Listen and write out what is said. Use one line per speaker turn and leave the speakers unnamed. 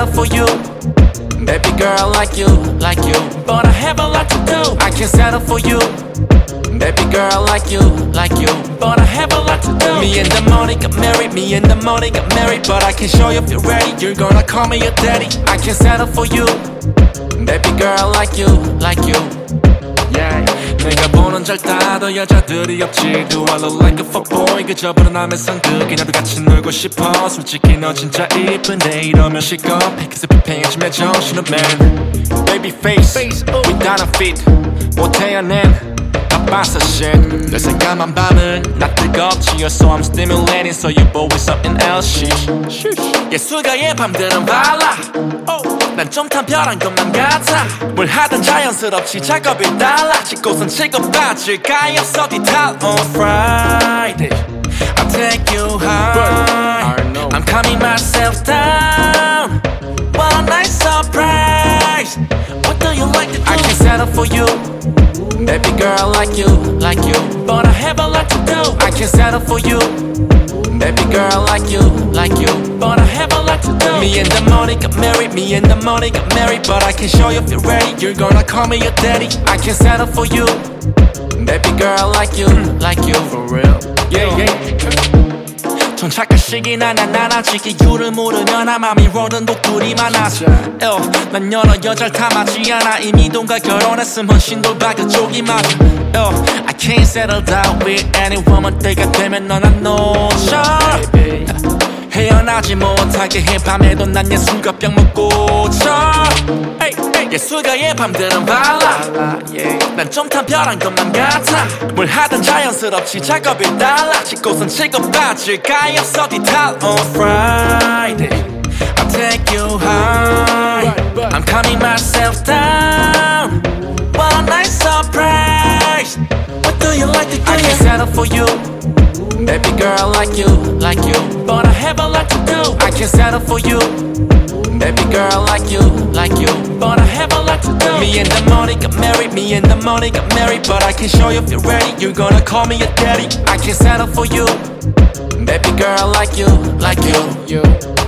settle for you. Baby girl like you, but I have a lot to do. I can't settle for you. Baby girl like you, but I have a lot to do. Me and the money got married, me and the money got married, but I can't show you if you're ready. You're gonna call me your daddy. I can't settle for you. Baby girl like you, yeah. 내가 보는 잘 따도 여자들이 없지. Do I look like a fuckboy? 그저 불안함의 상극이 나도 같이 놀고 싶어. 솔직히 너 진짜 이쁜데 이러면 시겁해. Cause if 팽해지면 정신은 man. Baby face, without a fit 못해야 낸 바빠서 shit. 널 생각만 밤은 나 뜨겁지. So I'm stimulating so you boy with something else shit. 예술가의 밤들은 발라. 난 좀 탐별한 것만 같아. 뭘 하든 자연스럽지 작업이 달라. 찍고선 찍어 빠질 가위 없어 디탈. On Friday I'll take you high. I'm calming myself down. What a nice surprise. What do you like to do? I can't settle for you. Baby girl like you, but I have a lot to do. I can't settle for you. Baby girl like you, but I have a lot to do. Me and the money got married, me and the money got married, but I can't show you if you're ready. You're gonna call me your daddy. I can't settle for you. Baby girl like you, for real. Yeah. 착각식이나 난 아직 이유를 모르면 아마 미워는 독들이 많아서 난 여러 여자를 탐하지 않아. 이미 동가 결혼했음 훨씬 돌봐 그쪽이 맞아. I can't settle down with any woman. 때가 되면 넌 안 놓쳐. 헤어나지 못하게 해. 밤에도 난 예술가 병 먹고 쳐. 예술가의 밤들은 발라. 난 좀 탐별한 것만 같아. 뭘 하든 자연스럽지 작업이 달라. 찍고선 찍어 빠질 가위 없어 디탈. On Friday I'll take you high. I'm calming myself down. What a nice surprise. What do you like to do? I can't settle for you. Baby girl like you, but I have a lot to do. I can't settle for you. Baby girl like you, but I have a lot to do. Me and the money got married, me and the money got married, but I can't show you if you're ready. You're gonna call me your daddy. I can't settle for you. Baby girl like you,